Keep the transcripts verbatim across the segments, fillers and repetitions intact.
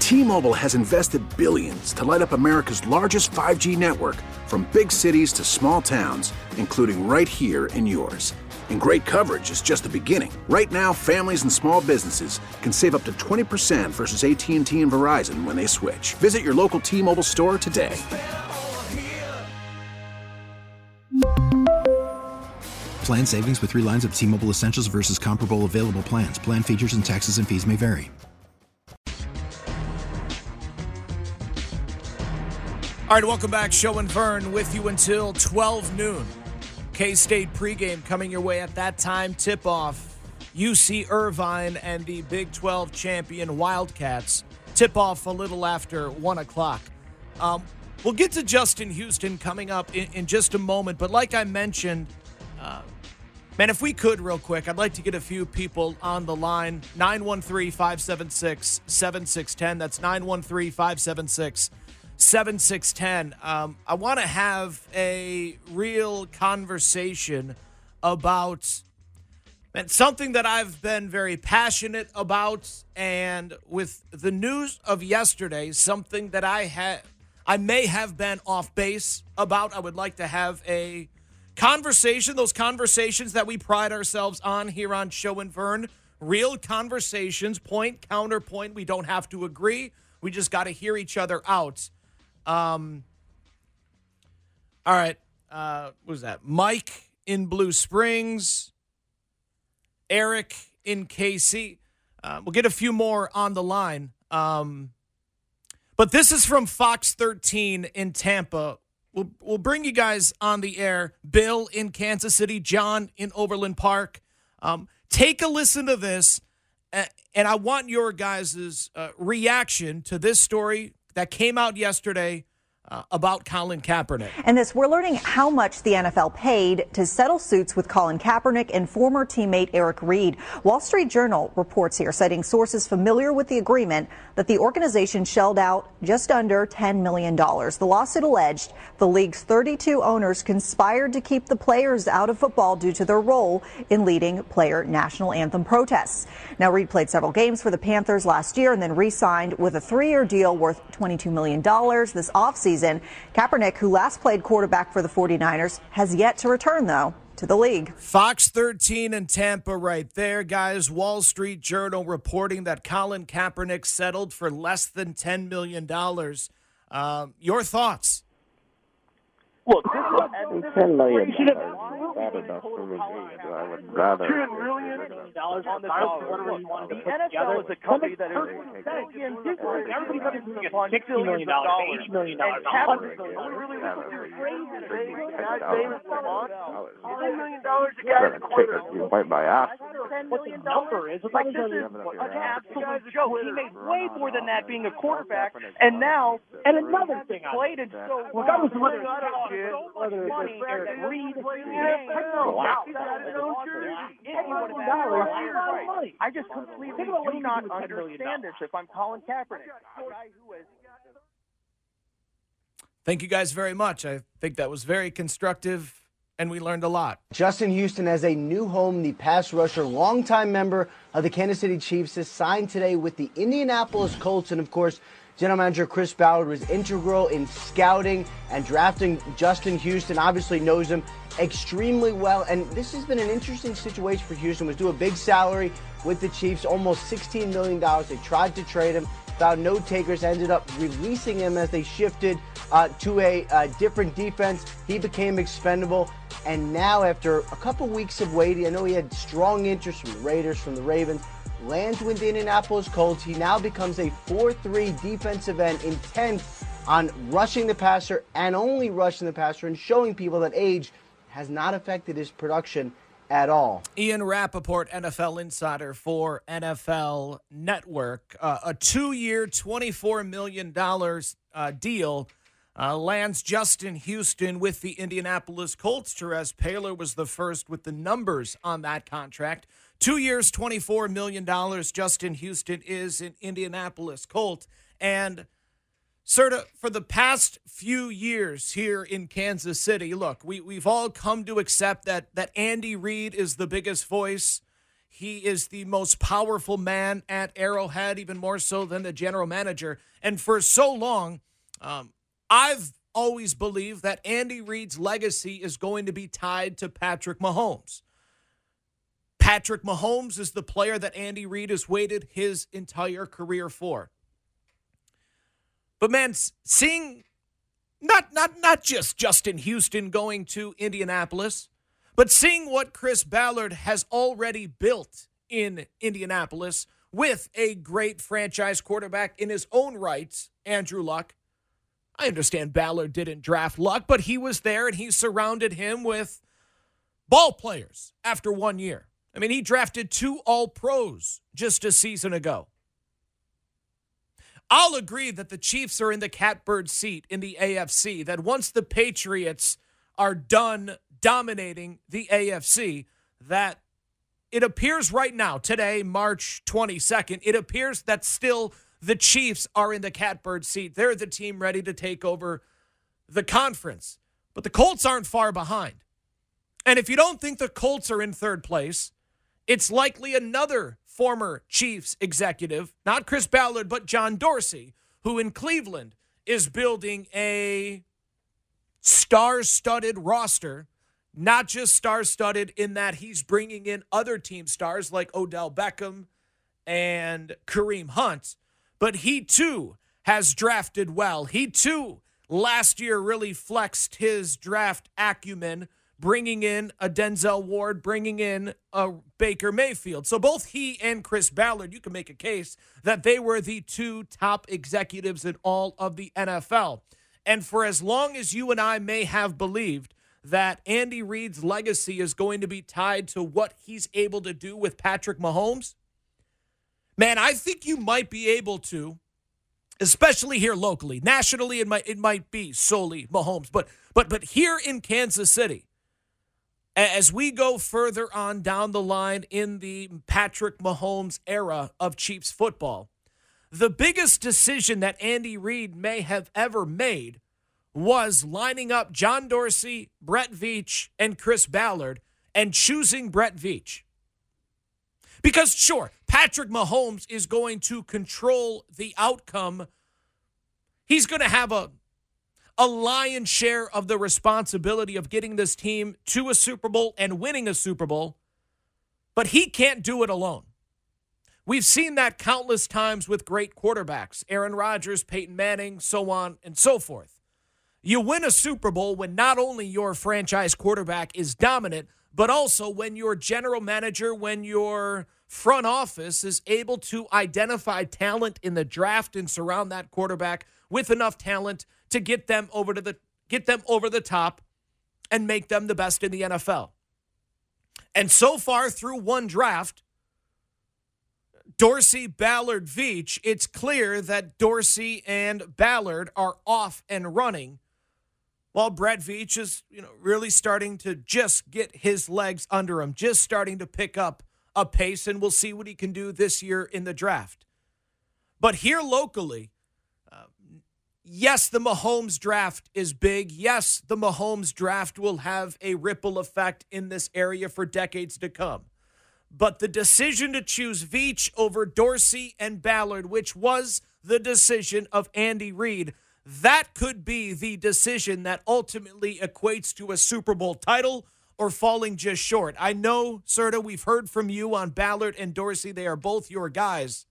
T-Mobile has invested billions to light up America's largest five G network, from big cities to small towns, including right here in yours. And great coverage is just the beginning. Right now, families and small businesses can save up to twenty percent versus A T and T and Verizon when they switch. Visit your local T-Mobile store today. Plan savings with three lines of T-Mobile Essentials versus comparable available plans. Plan features and taxes and fees may vary. All right, welcome back. Show and Vern with you until twelve noon. K-State pregame coming your way at that time. Tip-off, U C Irvine and the Big twelve champion Wildcats. Tip-off a little after one o'clock. Um, we'll get to Justin Houston coming up in, in just a moment. But like I mentioned, uh, man, if we could real quick, I'd like to get a few people on the line. nine one three, five seven six, seven six one zero. That's nine one three, five seven six, seven six one zero. Um, I want to have a real conversation about man, something that I've been very passionate about, and with the news of yesterday, something that I had, I may have been off base about. I would like to have a conversation, those conversations that we pride ourselves on here on Show and Vern, real conversations, point, counterpoint. We don't have to agree. We just got to hear each other out. Um, all right. Uh, what was that? Mike in Blue Springs, Eric in K C. Uh, we'll get a few more on the line. Um, but this is from Fox thirteen in Tampa. We'll, we'll bring you guys on the air. Bill in Kansas City, John in Overland Park. Um, take a listen to this, uh, and I want your guys' uh, reaction to this story that came out yesterday uh, about Colin Kaepernick. And this, we're learning how much the N F L paid to settle suits with Colin Kaepernick and former teammate Eric Reid. Wall Street Journal reports here, citing sources familiar with the agreement, that the organization shelled out just under ten million dollars. The lawsuit alleged the league's thirty-two owners conspired to keep the players out of football due to their role in leading player national anthem protests. Now, Reid played several games for the Panthers last year and then re-signed with a three-year deal worth twenty-two million dollars this offseason. Kaepernick, who last played quarterback for the forty-niners, has yet to return, though, to the league. Fox thirteen in Tampa right there, guys. Wall Street Journal reporting that Colin Kaepernick settled for less than ten million dollars. Uh, your thoughts? Look, this is ten million dollars. Bad enough for me. I would rather. Ten million dollars on the dollar. Whatever you wanted to put together. The N F L is a company that is. Everybody's going to get sixty million dollars, eighty million dollars, a hundred million dollars. Ten million dollars a guy. You bite my ass. What the number is? Like, this is an absolute joke. He made way more than that being a quarterback, and now, and another thing, played it so regardless of whether it's whether it's money, Eric Reid, wow. I just completely do not understand this if I'm Colin Kaepernick. Thank you guys very much. I think that was very constructive, and we learned a lot. Justin Houston has a new home. The pass rusher, longtime member of the Kansas City Chiefs, is signed today with the Indianapolis Colts. And, of course, General Manager Chris Ballard was integral in scouting and drafting Justin Houston, obviously knows him extremely well. And this has been an interesting situation for Houston. Was due a big salary with the Chiefs, almost sixteen million dollars. They tried to trade him, found no takers, ended up releasing him as they shifted uh, to a uh, different defense. He became expendable. And now, after a couple weeks of waiting, I know he had strong interest from the Raiders, from the Ravens, lands with the Indianapolis Colts. He now becomes a four three defensive end, intent on rushing the passer and only rushing the passer, and showing people that age has not affected his production at all. Ian Rappaport, N F L insider for N F L Network. Uh, a two-year, twenty-four million dollars uh, deal uh, lands Justin Houston with the Indianapolis Colts. Therese Paylor was the first with the numbers on that contract. Two years, twenty-four million dollars. Justin Houston is an Indianapolis Colt. And, Serta, for the past few years here in Kansas City, look, we, we've all come to accept that, that Andy Reid is the biggest voice he is the most powerful man at Arrowhead, even more so than the general manager. And for so long, um, I've always believed that Andy Reid's legacy is going to be tied to Patrick Mahomes. Patrick Mahomes is the player that Andy Reid has waited his entire career for. But man, seeing not not not just Justin Houston going to Indianapolis, but seeing what Chris Ballard has already built in Indianapolis with a great franchise quarterback in his own rights, Andrew Luck. I understand Ballard didn't draft Luck, but he was there and he surrounded him with ball players after one year. I mean, he drafted two All-Pros just a season ago. I'll agree that the Chiefs are in the catbird seat in the A F C, that once the Patriots are done dominating the A F C, that it appears right now, today, March twenty-second, it appears that still the Chiefs are in the catbird seat. They're the team ready to take over the conference. But the Colts aren't far behind. And if you don't think the Colts are in third place, it's likely another former Chiefs executive, not Chris Ballard, but John Dorsey, who in Cleveland is building a star-studded roster, not just star-studded in that he's bringing in other team stars like Odell Beckham and Kareem Hunt, but he too has drafted well. He too last year really flexed his draft acumen, bringing in a Denzel Ward, bringing in a Baker Mayfield. So both he and Chris Ballard, you can make a case that they were the two top executives in all of the N F L. And for as long as you and I may have believed that Andy Reid's legacy is going to be tied to what he's able to do with Patrick Mahomes, man, I think you might be able to, especially here locally. Nationally, it might it might be solely Mahomes. But but but here in Kansas City, as we go further on down the line in the Patrick Mahomes era of Chiefs football, the biggest decision that Andy Reid may have ever made was lining up John Dorsey, Brett Veach, and Chris Ballard and choosing Brett Veach. Because, sure, Patrick Mahomes is going to control the outcome. He's going to have a a lion's share of the responsibility of getting this team to a Super Bowl and winning a Super Bowl, but he can't do it alone. We've seen that countless times with great quarterbacks, Aaron Rodgers, Peyton Manning, so on and so forth. You win a Super Bowl when not only your franchise quarterback is dominant, but also when your general manager, when your front office is able to identify talent in the draft and surround that quarterback with enough talent to get them over to the get them over the top and make them the best in the N F L. And so far through one draft, Dorsey, Ballard, Veach, it's clear that Dorsey and Ballard are off and running, while Brett Veach is, you know, really starting to just get his legs under him, just starting to pick up a pace, and we'll see what he can do this year in the draft. But here locally, yes, the Mahomes draft is big. Yes, the Mahomes draft will have a ripple effect in this area for decades to come. But the decision to choose Veach over Dorsey and Ballard, which was the decision of Andy Reid, that could be the decision that ultimately equates to a Super Bowl title or falling just short. I know, Serta, we've heard from you on Ballard and Dorsey. They are both your guys.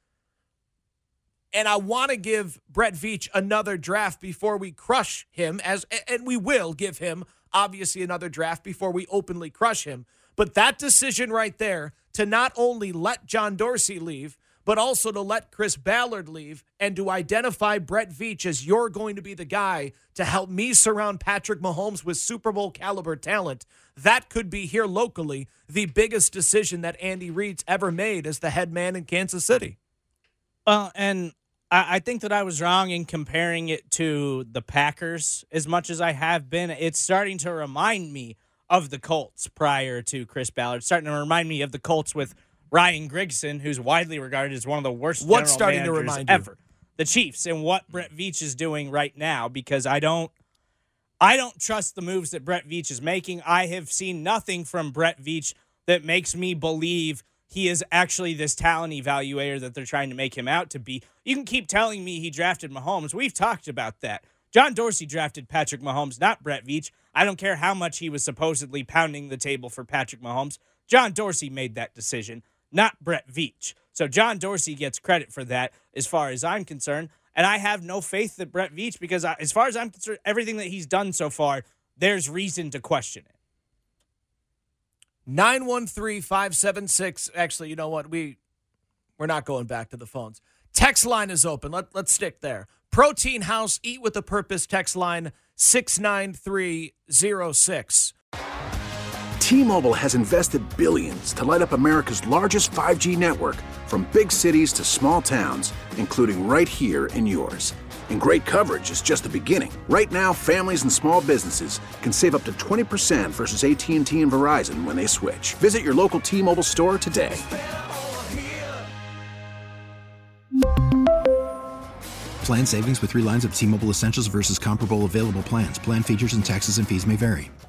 And I want to give Brett Veach another draft before we crush him, as and we will give him, obviously, another draft before we openly crush him. But that decision right there to not only let John Dorsey leave, but also to let Chris Ballard leave and to identify Brett Veach as you're going to be the guy to help me surround Patrick Mahomes with Super Bowl caliber talent, that could be here locally the biggest decision that Andy Reid's ever made as the head man in Kansas City. Well, and I, I think that I was wrong in comparing it to the Packers as much as I have been. It's starting to remind me of the Colts prior to Chris Ballard. It's starting to remind me of the Colts with Ryan Grigson, who's widely regarded as one of the worst What's general starting to managers remind you? ever. The Chiefs and what Brett Veach is doing right now, because I don't I don't trust the moves that Brett Veach is making. I have seen nothing from Brett Veach that makes me believe he is actually this talent evaluator that they're trying to make him out to be. You can keep telling me he drafted Mahomes. We've talked about that. John Dorsey drafted Patrick Mahomes, not Brett Veach. I don't care how much he was supposedly pounding the table for Patrick Mahomes. John Dorsey made that decision, not Brett Veach. So John Dorsey gets credit for that as far as I'm concerned. And I have no faith that Brett Veach, because I, as far as I'm concerned, everything that he's done so far, there's reason to question it. nine one three, five seven six. Actually, you know what? We, we're not going back to the phones. Text line is open. Let, let's stick there. Protein House, Eat with a Purpose, text line six nine three zero six. T-Mobile has invested billions to light up America's largest five G network, from big cities to small towns, including right here in yours. And great coverage is just the beginning. Right now, families and small businesses can save up to twenty percent versus A T and T and Verizon when they switch. Visit your local T-Mobile store today. Plan savings with three lines of T-Mobile Essentials versus comparable available plans. Plan features and taxes and fees may vary.